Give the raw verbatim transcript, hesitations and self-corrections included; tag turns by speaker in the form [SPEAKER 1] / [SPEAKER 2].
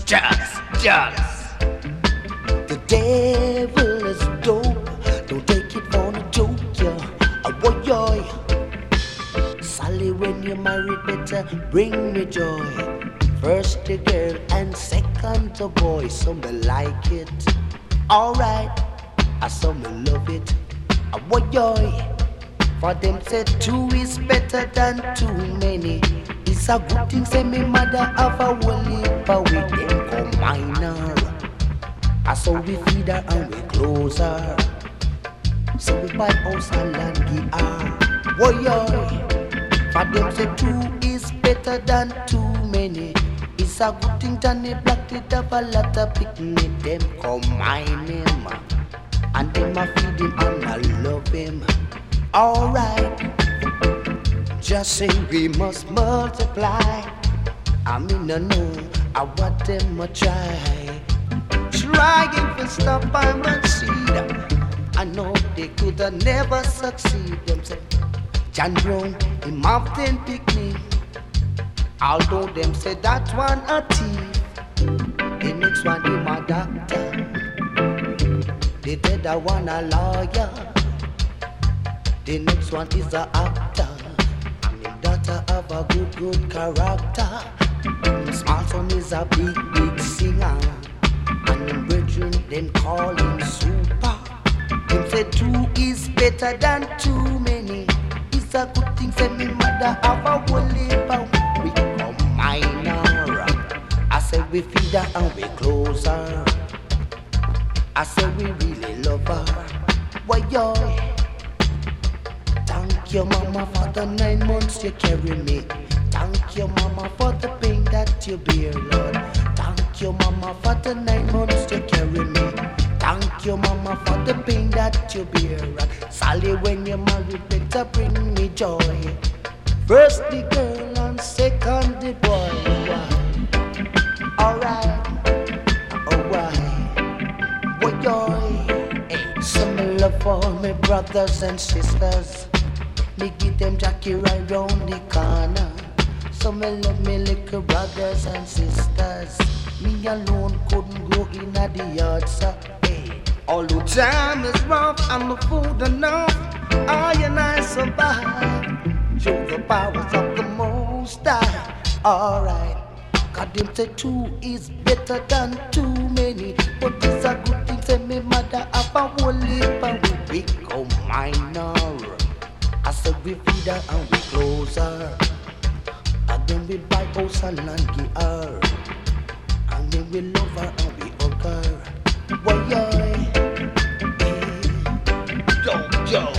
[SPEAKER 1] Jazz, jazz.
[SPEAKER 2] The devil is dope. Don't take it for a joke, yeah. A boy, boy. Sally, when you're married, better bring me joy. First the girl and second the boy. Some may like it, alright. I some may love it. A boy, boy. For them say two is better than too many. It's a good thing, say me mother have a whole heap of with them come minor. I saw we feed her and we close her. So we buy house and land give her. Boy, for them say two is better than too many. It's a good thing Johnny Black did have a lot of picnic. Them combine him and them a feed him and I love him. Alright, just say we must multiply. I mean I know I want them to try. Trying to stop and seed. I know they could have never succeed. Them say John Brown, him often pick me. Although them say that one a thief. The next one him a doctor. The other one a lawyer. The next one is a actor. And the daughter have a good, good character. The small son is a big, big singer. And the brethren then call him super. Him say two is better than too many. It's a good thing, say me mother have a whole heap of we come minor. I say we feed her and we close her. I say we really love her. Why yo? Thank you mama for the nine months you carry me. Thank you mama for the pain that you bear, Lord. Thank you mama for the nine months you carry me. Thank you mama for the pain that you bear. Sally, when you're married, better bring me joy. First the girl and second the boy. Alright, alright. Boy, joy. Hey, some love for my brothers and sisters. Me give them Jackie right round the corner. Some love me little brothers and sisters. Me alone couldn't go in the yard, sir. Hey. All the time is rough and the food enough. I and I survive. Show the powers of the Most High. Alright. God them say two is better than too many. But it's a good thing, say me mother have a whole heap and we become minor. I said we feed her and we close her. And then we buy house and land give her. And then we love her and we hug her. Why, yeah. Yo, yo.